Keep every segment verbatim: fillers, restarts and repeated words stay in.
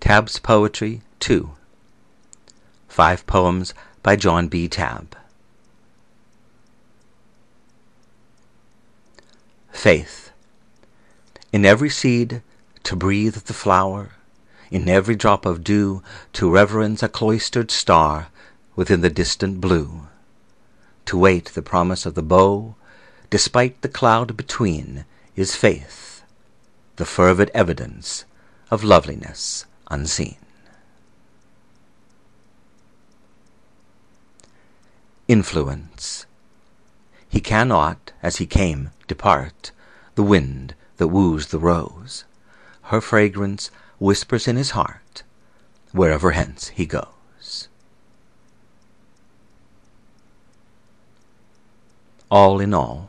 Tabb's Poetry two. Five poems by John B. Tabb. Faith. In every seed to breathe the flower, in every drop of dew to reverence a cloistered star within the distant blue, to wait the promise of the bow, despite the cloud between, is faith, the fervid evidence of loveliness unseen. Influence. He cannot, as he came, depart, the wind that woos the rose. Her fragrance whispers in his heart, wherever hence he goes. All in all.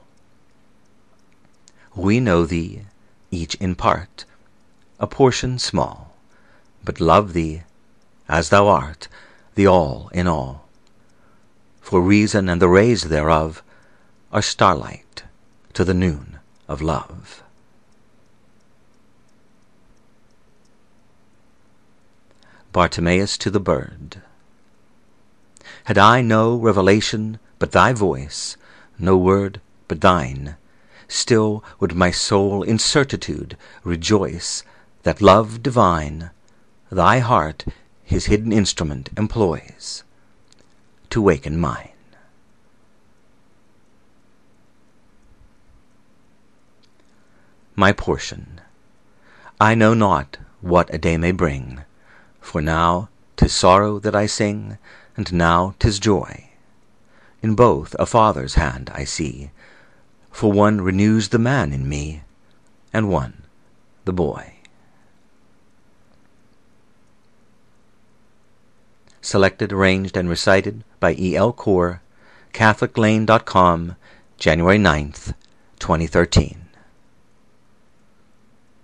We know thee, each in part, a portion small, but love thee, as thou art, the all in all. For reason and the rays thereof are starlight to the noon of love. Bartimaeus to the Bird. Had I no revelation but thy voice, no word but thine, still would my soul in certitude rejoice that love divine, thy heart his hidden instrument employs to waken mine. My portion. I know not what a day may bring, for now 'tis sorrow that I sing, and now 'tis joy. In both a father's hand I see, for one renews the man in me, and one the boy. Selected, arranged, and recited by E. L. Core, Catholic Lane dot com, January ninth, twenty thirteen.